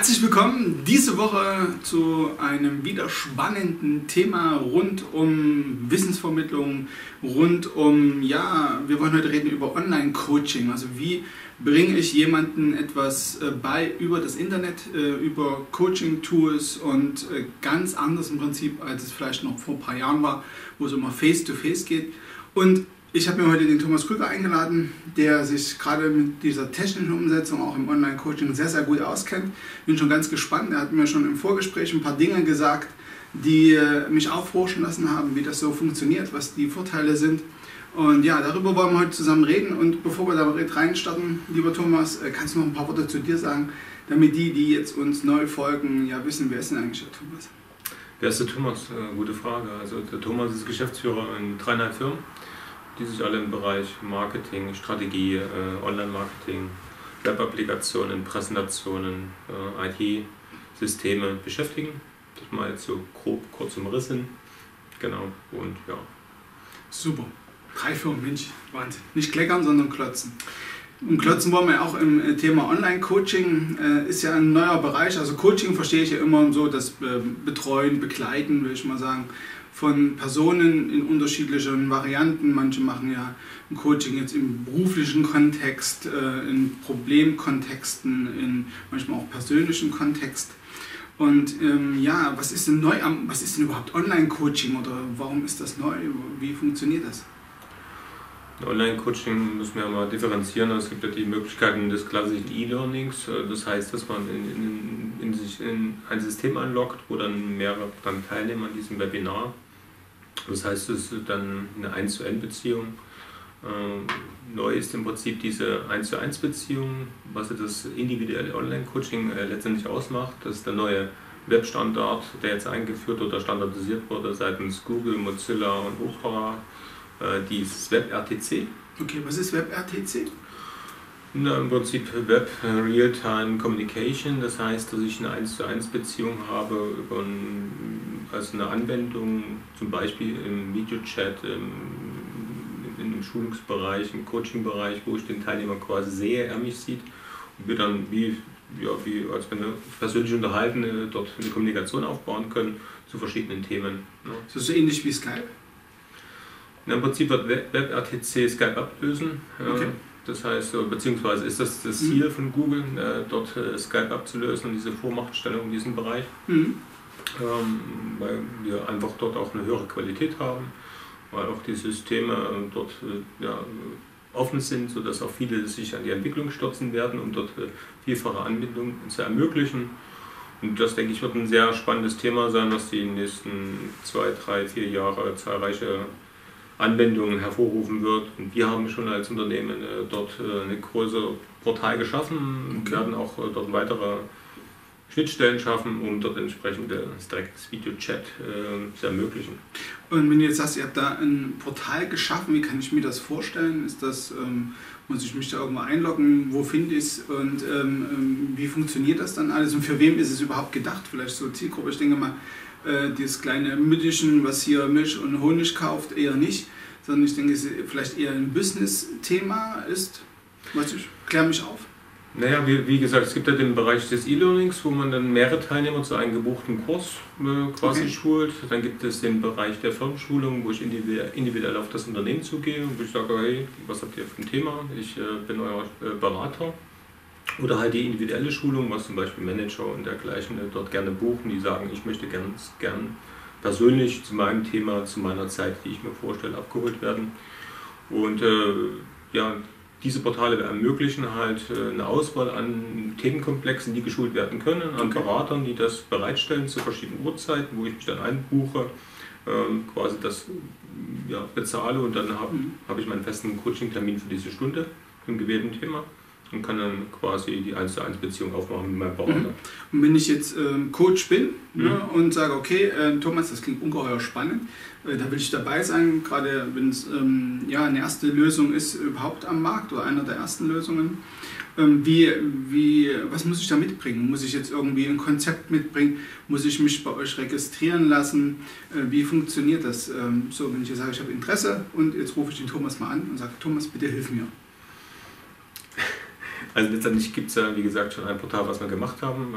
Herzlich willkommen diese Woche zu einem wieder spannenden Thema rund um Wissensvermittlung, rund um, wir wollen heute reden über Online-Coaching. Also wie bringe ich jemandem etwas bei über das Internet, über Coaching-Tools und ganz anders im Prinzip, als es vielleicht noch vor ein paar Jahren war, wo es immer Face-to-Face geht. Und ich habe mir heute den Thomas Krüger eingeladen, der sich gerade mit dieser technischen Umsetzung auch im Online-Coaching sehr, sehr gut auskennt. Bin schon ganz gespannt. Er hat mir schon im Vorgespräch ein paar Dinge gesagt, die mich aufhorchen lassen haben, wie das so funktioniert, was die Vorteile sind. Und ja, darüber wollen wir heute zusammen reden. Und bevor wir da reinstarten, lieber Thomas, kannst du noch ein paar Worte zu dir sagen, damit die jetzt uns neu folgen, ja wissen, wer ist denn eigentlich der Thomas? Wer ist der Thomas? Gute Frage. Also der Thomas ist Geschäftsführer in 3,5 Firmen, die sich alle im Bereich Marketing, Strategie, Online-Marketing, Web-Applikationen, Präsentationen, IT-Systeme beschäftigen. Das mal jetzt so grob, kurz umrissen. Genau, und ja. Super. 3 Firmen, Mensch, Wahnsinn. Nicht kleckern, sondern klotzen. Und klotzen wollen wir auch im Thema Online-Coaching. Ist ja ein neuer Bereich. Also Coaching verstehe ich ja immer so, das Betreuen, Begleiten, will ich mal sagen, von Personen in unterschiedlichen Varianten. Manche machen ja ein Coaching jetzt im beruflichen Kontext, in Problemkontexten, in manchmal auch persönlichen Kontext. Und was ist denn neu was ist denn überhaupt Online-Coaching oder warum ist das neu? Wie funktioniert das? Online-Coaching müssen wir mal differenzieren. Es gibt ja die Möglichkeiten des klassischen E-Learnings. Das heißt, dass man sich in ein System einloggt, wo dann mehrere teilnehmen an diesem Webinar. Das heißt, es ist dann eine 1:1-Beziehung. Neu ist im Prinzip diese 1:1 Beziehung, was das individuelle Online-Coaching letztendlich ausmacht. Das ist der neue Webstandard, der jetzt eingeführt oder standardisiert wurde seitens Google, Mozilla und Opera. Dieses WebRTC. Okay, was ist WebRTC? Im Prinzip Web Real-Time Communication, das heißt, dass ich eine 1:1 Beziehung habe über also eine Anwendung, zum Beispiel im Videochat, im Schulungsbereich, im Coaching-Bereich, wo ich den Teilnehmer quasi sehe, er mich sieht und wir dann als wenn wir persönlich unterhalten, dort eine Kommunikation aufbauen können zu verschiedenen Themen. Ja. Das ist so ähnlich wie Skype? Im Prinzip wird WebRTC Skype ablösen. Okay. Das heißt, beziehungsweise ist das Ziel von Google, dort Skype abzulösen und diese Vormachtstellung in diesem Bereich, weil wir einfach dort auch eine höhere Qualität haben, weil auch die Systeme dort offen sind, sodass auch viele sich an die Entwicklung stürzen werden, um dort vielfache Anbindungen zu ermöglichen. Und das, denke ich, wird ein sehr spannendes Thema sein, was die nächsten 2, 3, 4 Jahre zahlreiche Anwendungen hervorrufen wird. Und wir haben schon als Unternehmen dort eine große Portal geschaffen und werden auch dort weitere Schnittstellen schaffen, um dort entsprechend das direktes Videochat zu ermöglichen. Und wenn du jetzt sagst, ihr habt da ein Portal geschaffen, wie kann ich mir das vorstellen? Ist das, muss ich mich da irgendwo einloggen? Wo finde ich es? Und wie funktioniert das dann alles? Und für wem ist es überhaupt gedacht? Vielleicht so Zielgruppe, ich denke mal, dieses kleine Mütterchen, was hier Milch und Honig kauft, eher nicht, sondern ich denke, es vielleicht eher ein Business-Thema ist. Klär mich auf. Naja, wie gesagt, es gibt ja den Bereich des E-Learnings, wo man dann mehrere Teilnehmer zu einem gebuchten Kurs quasi schult. Dann gibt es den Bereich der Firmenschulung, wo ich individuell auf das Unternehmen zugehe und wo ich sage, hey, was habt ihr für ein Thema? Ich bin euer Berater. Oder halt die individuelle Schulung, was zum Beispiel Manager und dergleichen dort gerne buchen, die sagen, ich möchte gern persönlich zu meinem Thema, zu meiner Zeit, die ich mir vorstelle, abgeholt werden. Und diese Portale ermöglichen halt eine Auswahl an Themenkomplexen, die geschult werden können, an Beratern, die das bereitstellen zu verschiedenen Uhrzeiten, wo ich mich dann einbuche, quasi das bezahle und dann habe ich meinen festen Coaching-Termin für diese Stunde im gewählten Thema. Und kann dann quasi die 1:1 Beziehung aufmachen mit meinem Berater. Und wenn ich jetzt Coach bin und sage, okay, Thomas, das klingt ungeheuer spannend, da will ich dabei sein, gerade wenn es eine erste Lösung ist überhaupt am Markt oder einer der ersten Lösungen. Was muss ich da mitbringen? Muss ich jetzt irgendwie ein Konzept mitbringen? Muss ich mich bei euch registrieren lassen? Wie funktioniert das? So, wenn ich jetzt sage, ich habe Interesse und jetzt rufe ich den Thomas mal an und sage, Thomas, bitte hilf mir. Also letztendlich gibt es ja, wie gesagt, schon ein Portal, was wir gemacht haben.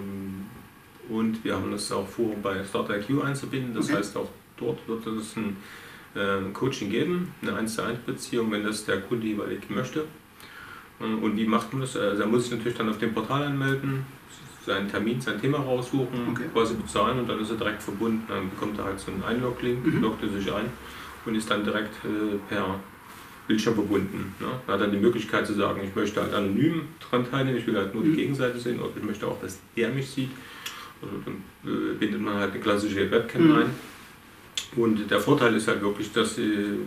Und wir haben das auch vor, bei StartIQ einzubinden. Das heißt, auch dort wird es ein Coaching geben, eine 1:1 Beziehung, wenn das der Kunde jeweilig möchte. Und wie macht man das? Also er muss sich natürlich dann auf dem Portal anmelden, seinen Termin, sein Thema raussuchen, quasi bezahlen und dann ist er direkt verbunden. Dann bekommt er halt so einen Einlog-Link, loggt er sich ein und ist dann direkt per Bildschirm verbunden. Ne? Er hat dann die Möglichkeit zu sagen, ich möchte halt anonym dran teilnehmen, ich will halt nur die Gegenseite sehen oder ich möchte auch, dass er mich sieht. Also dann bindet man halt eine klassische Webcam ein. Und der Vorteil ist halt wirklich, dass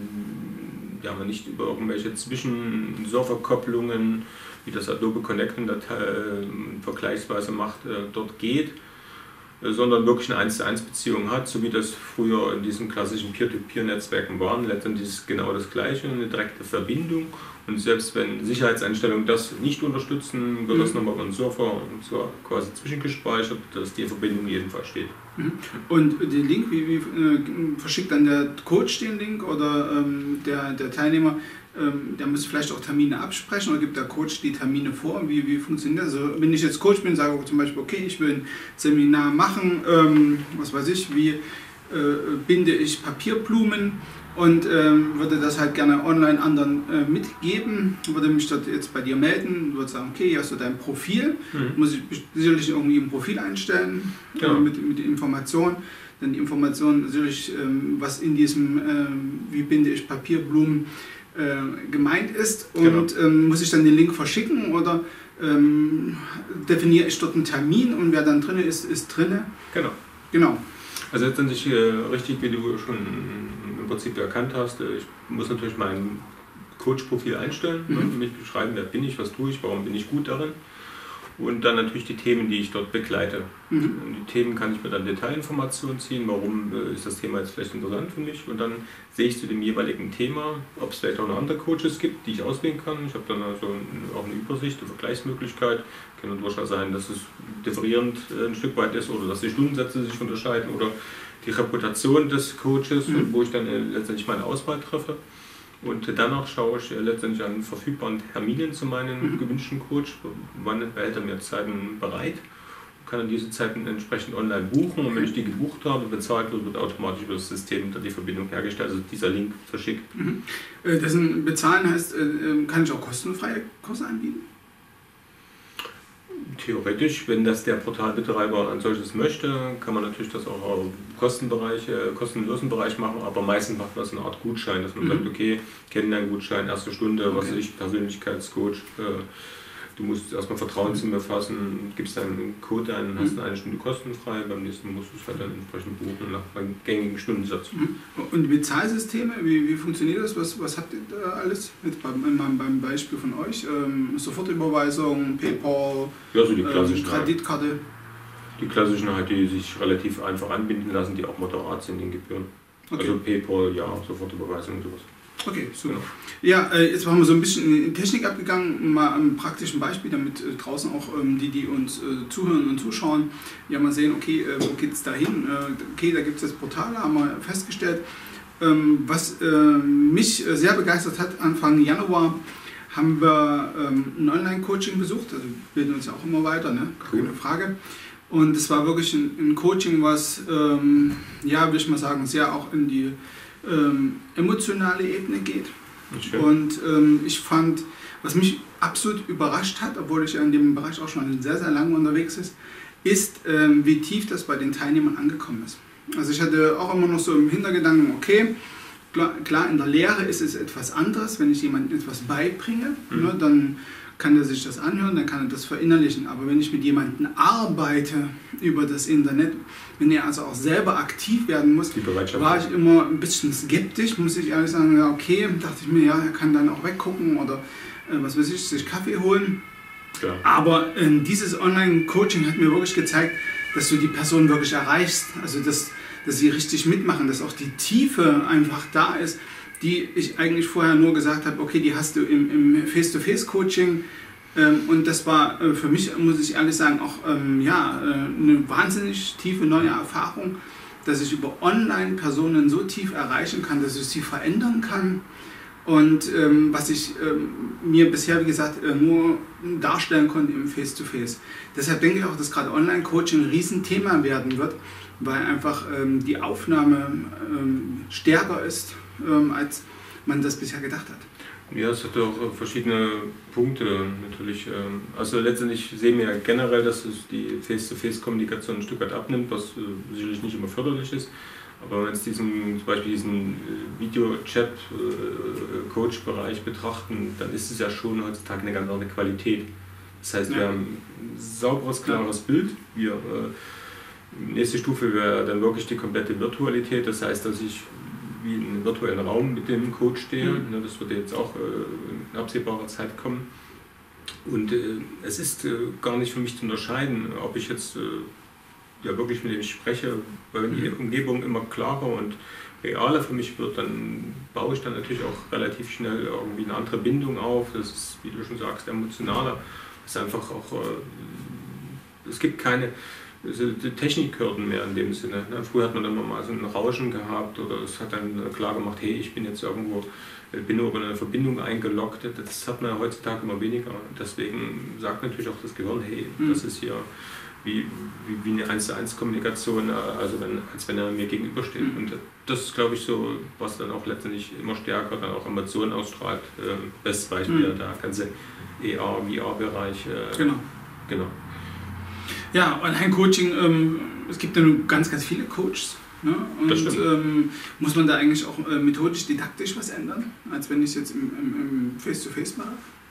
man nicht über irgendwelche Zwischenserverkopplungen, wie das Adobe Connect vergleichsweise macht, dort geht, sondern wirklich eine 1:1 Beziehung hat, so wie das früher in diesen klassischen Peer-to-Peer-Netzwerken waren. Letztendlich ist es genau das Gleiche, eine direkte Verbindung. Und selbst wenn Sicherheitseinstellungen das nicht unterstützen, wird das nochmal über einen Server so quasi zwischengespeichert, dass die Verbindung jedenfalls steht. Und den Link, wie verschickt dann der Coach den Link oder der Teilnehmer? Der muss vielleicht auch Termine absprechen oder gibt der Coach die Termine vor? Wie funktioniert das? Also, wenn ich jetzt Coach bin, sage ich zum Beispiel, okay, ich will ein Seminar machen, was weiß ich, wie binde ich Papierblumen und würde das halt gerne online anderen mitgeben, würde mich dort jetzt bei dir melden, würde sagen, okay, hier hast du dein Profil, muss ich sicherlich irgendwie ein Profil einstellen mit Informationen. Dann die Informationen natürlich, was in diesem, wie binde ich Papierblumen, gemeint ist und muss ich dann den Link verschicken oder definiere ich dort einen Termin und wer dann drin ist, ist drin? Genau. Also letztendlich richtig, wie du schon im Prinzip erkannt hast, ich muss natürlich mein Coach-Profil einstellen, mich beschreiben, wer bin ich, was tue ich, warum bin ich gut darin. Und dann natürlich die Themen, die ich dort begleite. Und die Themen kann ich mir dann Detailinformationen ziehen, warum ist das Thema jetzt vielleicht interessant für mich. Und dann sehe ich zu dem jeweiligen Thema, ob es vielleicht auch noch andere Coaches gibt, die ich auswählen kann. Ich habe dann also auch eine Übersicht, eine Vergleichsmöglichkeit. Kann dann durchaus sein, dass es differierend ein Stück weit ist oder dass die Stundensätze sich unterscheiden oder die Reputation des Coaches, wo ich dann letztendlich meine Auswahl treffe. Und danach schaue ich letztendlich an verfügbaren Terminen zu meinem gewünschten Coach, wann behält er mir Zeiten bereit, kann dann diese Zeiten entsprechend online buchen und wenn ich die gebucht habe, bezahlt wird automatisch über das System dann die Verbindung hergestellt, also dieser Link verschickt. Das Bezahlen heißt, kann ich auch kostenfreie Kurse anbieten? Theoretisch, wenn das der Portalbetreiber ein solches möchte, kann man natürlich das auch im kostenlosen Bereich machen, aber meistens macht man das eine Art Gutschein, dass man sagt, okay, Kennenlerngutschein, erste Stunde, was weiß ich, Persönlichkeitscoach, du musst erstmal Vertrauen zu mir fassen, gibst deinen Code ein, hast eine Stunde kostenfrei, beim nächsten musst du es halt dann entsprechend buchen nach einem gängigen Stundensatz. Und die Bezahlsysteme, wie funktioniert das? Was habt ihr da alles? Jetzt beim Beispiel von euch, Sofortüberweisung, PayPal, ja, so die Kreditkarte? Die klassischen halt, die sich relativ einfach anbinden lassen, die auch moderat sind in Gebühren. Okay. Also PayPal, ja, Sofortüberweisung und sowas. Okay, super. Genau. Ja, jetzt waren wir so ein bisschen in Technik abgegangen, mal am praktischen Beispiel, damit draußen auch die uns zuhören und zuschauen, ja mal sehen, okay, wo geht es da hin? Okay, da gibt es jetzt Portale, haben wir festgestellt. Was mich sehr begeistert hat, Anfang Januar haben wir ein Online-Coaching besucht, also wir bilden uns ja auch immer weiter, ne? Keine Frage. Und es war wirklich ein Coaching, was, ja, will ich mal sagen, sehr auch in die emotionale Ebene geht. Schön. Und ich fand, was mich absolut überrascht hat, obwohl ich ja in dem Bereich auch schon sehr, sehr lange unterwegs ist, wie tief das bei den Teilnehmern angekommen ist. Also ich hatte auch immer noch so im Hintergedanken, okay, klar in der Lehre ist es etwas anderes, wenn ich jemandem etwas beibringe, ne, dann kann er sich das anhören, dann kann er das verinnerlichen. Aber wenn ich mit jemandem arbeite über das Internet, wenn er also auch selber aktiv werden muss, war ich immer ein bisschen skeptisch, muss ich ehrlich sagen. Ja, okay, dachte ich mir, ja, er kann dann auch weggucken oder was weiß ich, sich Kaffee holen. Ja. Aber dieses Online-Coaching hat mir wirklich gezeigt, dass du die Person wirklich erreichst, also dass sie richtig mitmachen, dass auch die Tiefe einfach da ist, die ich eigentlich vorher nur gesagt habe, okay, die hast du im Face-to-Face-Coaching und das war für mich, muss ich ehrlich sagen, auch eine wahnsinnig tiefe neue Erfahrung, dass ich über Online-Personen so tief erreichen kann, dass ich sie verändern kann Und was ich mir bisher, wie gesagt, nur darstellen konnte im Face-to-Face. Deshalb denke ich auch, dass gerade Online-Coaching ein Riesenthema werden wird, weil einfach die Aufnahme stärker ist, als man das bisher gedacht hat. Ja, es hat auch verschiedene Punkte natürlich. Also letztendlich sehen wir ja generell, dass es die Face-to-Face-Kommunikation ein Stück weit abnimmt, was sicherlich nicht immer förderlich ist. Aber wenn wir jetzt zum Beispiel diesen Video-Chat-Coach-Bereich betrachten, dann ist es ja schon heutzutage eine ganz andere Qualität. Das heißt, wir haben ein sauberes, klares Bild. Nächste Stufe wäre dann wirklich die komplette Virtualität. Das heißt, dass ich wie in einem virtuellen Raum mit dem Coach stehe. Das wird jetzt auch in absehbarer Zeit kommen. Und es ist gar nicht für mich zu unterscheiden, ob ich jetzt wirklich mit dem spreche, weil wenn die Umgebung immer klarer und realer für mich wird, dann baue ich dann natürlich auch relativ schnell irgendwie eine andere Bindung auf. Das ist, wie du schon sagst, emotionaler. Es ist einfach auch, es gibt keine Technikhürden mehr in dem Sinne. Früher hat man dann mal so ein Rauschen gehabt oder es hat dann klar gemacht, hey, ich bin jetzt irgendwo, bin über eine Verbindung eingeloggt. Das hat man ja heutzutage immer weniger. Deswegen sagt natürlich auch das Gehirn, hey, das ist hier wie eine 1:1 Kommunikation, also als wenn er mir gegenübersteht. Und das ist, glaube ich, so, was dann auch letztendlich immer stärker dann auch Emotionen ausstrahlt. Bestes Beispiel der ganze ER, VR-Bereich. Genau. Ja, Online-Coaching, es gibt ja nun ganz, ganz viele Coaches. Ne? Und muss man da eigentlich auch methodisch, didaktisch was ändern, als wenn ich es jetzt im Face-to-Face mache?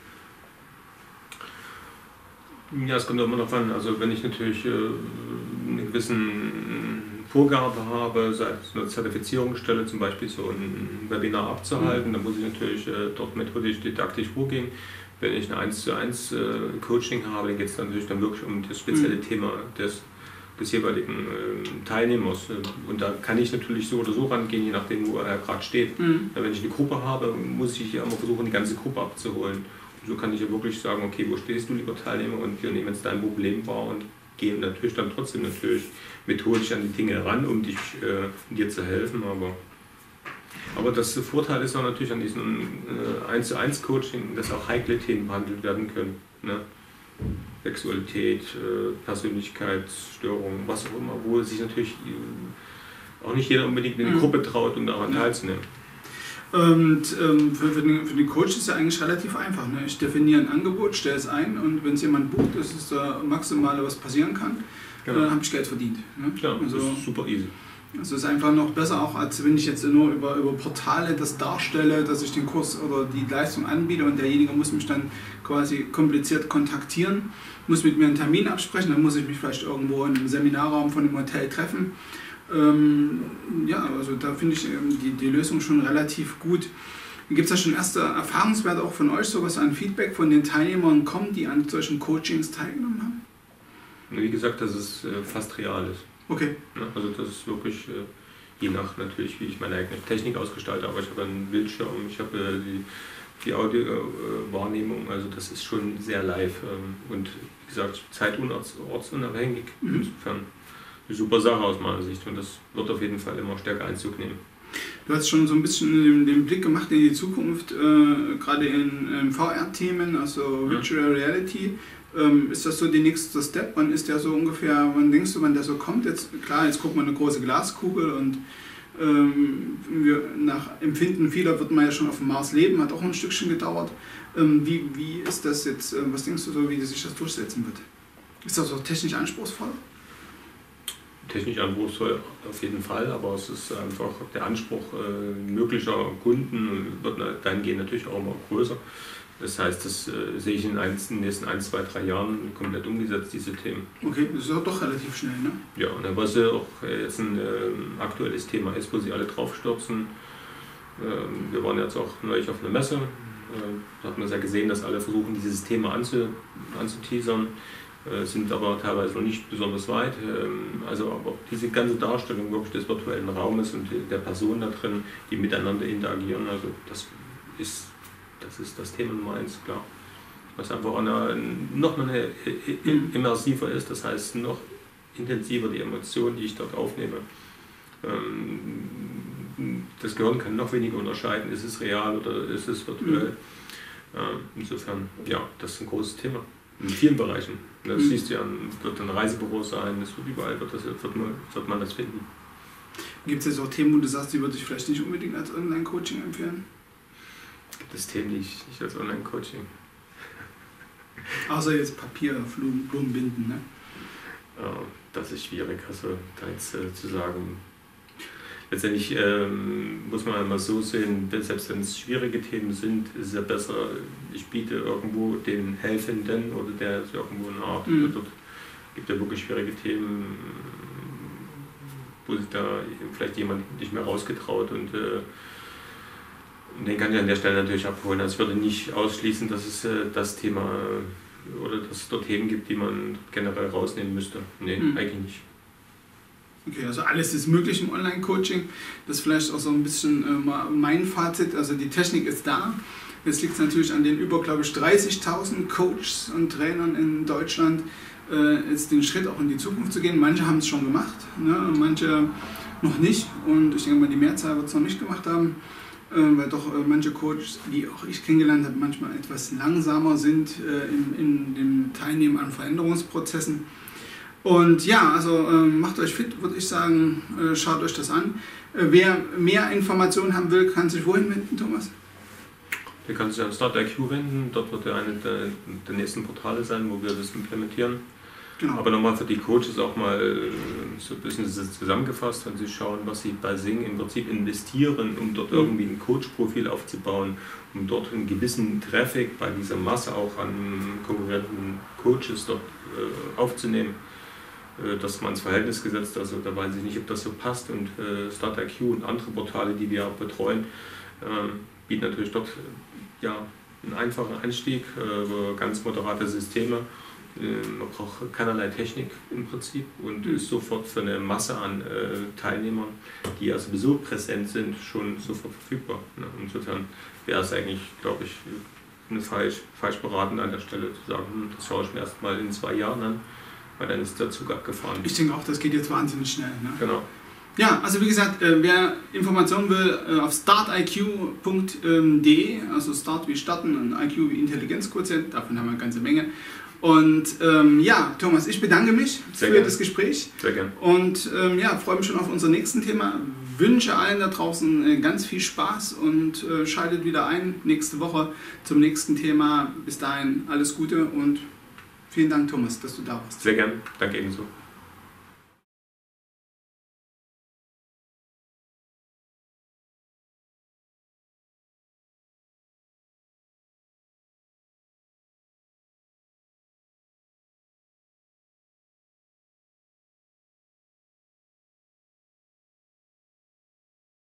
Ja, es kommt immer noch an. Also wenn ich natürlich eine gewisse Vorgabe habe, seitens einer Zertifizierungsstelle zum Beispiel so ein Webinar abzuhalten, dann muss ich natürlich dort methodisch, didaktisch vorgehen. Wenn ich ein 1:1 Coaching habe, dann geht es natürlich dann wirklich um das spezielle Thema des jeweiligen Teilnehmers. Und da kann ich natürlich so oder so rangehen, je nachdem, wo er gerade steht. Wenn ich eine Gruppe habe, muss ich ja immer versuchen, die ganze Gruppe abzuholen. So kann ich ja wirklich sagen, okay, wo stehst du, lieber Teilnehmer, und wir nehmen jetzt dein Problem wahr und gehen natürlich dann trotzdem methodisch an die Dinge ran, um dir zu helfen. Aber das Vorteil ist auch natürlich an diesem 1:1 Coaching, dass auch heikle Themen behandelt werden können. Ne? Sexualität, Persönlichkeitsstörungen, was auch immer, wo sich natürlich auch nicht jeder unbedingt in eine Gruppe traut, um daran teilzunehmen. Und für den Coach ist es ja eigentlich relativ einfach. Ne? Ich definiere ein Angebot, stelle es ein und wenn es jemand bucht, das ist das Maximale, was passieren kann, dann habe ich Geld verdient. Ne? Klar, also, das ist super easy. Also es ist einfach noch besser, auch als wenn ich jetzt nur über Portale das darstelle, dass ich den Kurs oder die Leistung anbiete und derjenige muss mich dann quasi kompliziert kontaktieren, muss mit mir einen Termin absprechen, dann muss ich mich vielleicht irgendwo in einem Seminarraum von dem Hotel treffen. Also da finde ich die Lösung schon relativ gut. Gibt es da schon erste Erfahrungswerte auch von euch, sowas an Feedback von den Teilnehmern kommen, die an solchen Coachings teilgenommen haben? Wie gesagt, dass es fast real ist. Okay. Also das ist wirklich, je nach natürlich, wie ich meine eigene Technik ausgestalte, aber ich habe einen Bildschirm, ich habe die Audio-Wahrnehmung, also das ist schon sehr live und wie gesagt, zeit- und ortsunabhängig, insofern eine super Sache aus meiner Sicht und das wird auf jeden Fall immer stärker Einzug nehmen. Du hast schon so ein bisschen den Blick gemacht in die Zukunft, gerade in VR-Themen, also Virtual Reality. Ist das so der nächste Step? Wann ist der so ungefähr, wann denkst du, wann der so kommt? Jetzt guckt man eine große Glaskugel und nach Empfinden vieler wird man ja schon auf dem Mars leben, hat auch ein Stückchen gedauert. Wie ist das jetzt, was denkst du so, wie sich das durchsetzen wird? Ist das auch technisch anspruchsvoll? Technisch anspruchsvoll auf jeden Fall, aber es ist einfach der Anspruch möglicher Kunden wird dahingehend natürlich auch immer größer. Das heißt, das sehe ich in den nächsten 1, 2, 3 Jahren komplett umgesetzt, diese Themen. Okay, das ist ja doch relativ schnell, ne? Ja, und was ja auch jetzt ein aktuelles Thema ist, wo sie alle draufstürzen. Wir waren jetzt auch neulich auf einer Messe, da hat man ja gesehen, dass alle versuchen, dieses Thema anzuteasern, sind aber teilweise noch nicht besonders weit. Also aber diese ganze Darstellung wirklich des virtuellen Raumes und der Personen da drin, die miteinander interagieren, also das ist das Thema Nummer 1, klar. Was einfach nochmal immersiver ist, das heißt noch intensiver die Emotionen, die ich dort aufnehme, das Gehirn kann noch weniger unterscheiden, ist es real oder ist es virtuell. Insofern, ja, das ist ein großes Thema. In vielen Bereichen. Das siehst du ja, wird ein Reisebüro sein, es wird überall, wird man das finden. Gibt es jetzt auch Themen, wo du sagst, die würde ich vielleicht nicht unbedingt als Online-Coaching empfehlen? Gibt es Themen, die ich nicht als Online-Coaching? Außer jetzt Papier, Blumen binden, ne? Das ist schwierig, also da jetzt zu sagen. Letztendlich muss man einmal so sehen, selbst wenn es schwierige Themen sind, ist es ja besser, ich biete irgendwo den Helfenden oder der ist irgendwo eine Art. Dort gibt ja wirklich schwierige Themen, wo sich da vielleicht jemand nicht mehr rausgetraut und den kann ich an der Stelle natürlich abholen. Also ich würde nicht ausschließen, dass es das Thema oder dass es dort Themen gibt, die man generell rausnehmen müsste. Nee, eigentlich nicht. Okay, also alles ist möglich im Online-Coaching. Das ist vielleicht auch so ein bisschen mein Fazit. Also die Technik ist da. Jetzt liegt es natürlich an den über, glaube ich, 30.000 Coaches und Trainern in Deutschland, jetzt den Schritt auch in die Zukunft zu gehen. Manche haben es schon gemacht, ne? Manche noch nicht. Und ich denke mal, die Mehrzahl wird es noch nicht gemacht haben, weil doch manche Coaches, die auch ich kennengelernt habe, manchmal etwas langsamer sind in dem Teilnehmen an Veränderungsprozessen. Und ja, also macht euch fit, würde ich sagen, schaut euch das an. Wer mehr Informationen haben will, kann sich wohin wenden, Thomas? Der kann sich an StartIQ wenden, dort wird einer der nächsten Portale sein, wo wir das implementieren. Genau. Aber nochmal für die Coaches auch mal so ein bisschen zusammengefasst, wenn sie schauen, was sie bei Sing im Prinzip investieren, um dort irgendwie ein Coach-Profil aufzubauen, um dort einen gewissen Traffic bei dieser Masse auch an konkurrenten Coaches dort aufzunehmen. Das mal ins Verhältnis gesetzt, also da weiß ich nicht, ob das so passt und StartIQ und andere Portale, die wir auch betreuen, bieten natürlich dort ja, einen einfachen Einstieg, ganz moderate Systeme, man braucht keinerlei Technik im Prinzip und ist sofort für eine Masse an Teilnehmern, die ja sowieso präsent sind, schon sofort verfügbar. Insofern wäre es eigentlich, glaube ich, falsch beraten an der Stelle zu sagen, das schaue ich mir erst mal in 2 Jahren an. Weil dann ist der Zug abgefahren. Ich denke auch, das geht jetzt wahnsinnig schnell. Ne? Genau. Ja, also wie gesagt, wer Informationen will, auf startiq.de, also Start wie Starten und IQ wie Intelligenzquotient, davon haben wir eine ganze Menge. Und ja, Thomas, ich bedanke mich für das Gespräch. Sehr gerne. Und ja, freue mich schon auf unser nächsten Thema. Wünsche allen da draußen ganz viel Spaß und schaltet wieder ein nächste Woche zum nächsten Thema. Bis dahin alles Gute und vielen Dank, Thomas, dass du da warst. Sehr gerne. Danke ebenso.